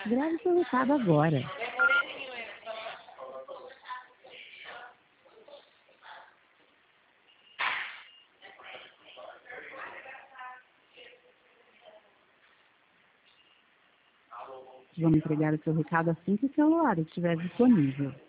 Grave seu recado agora. Vamos entregar o seu recado assim que o celular estiver disponível.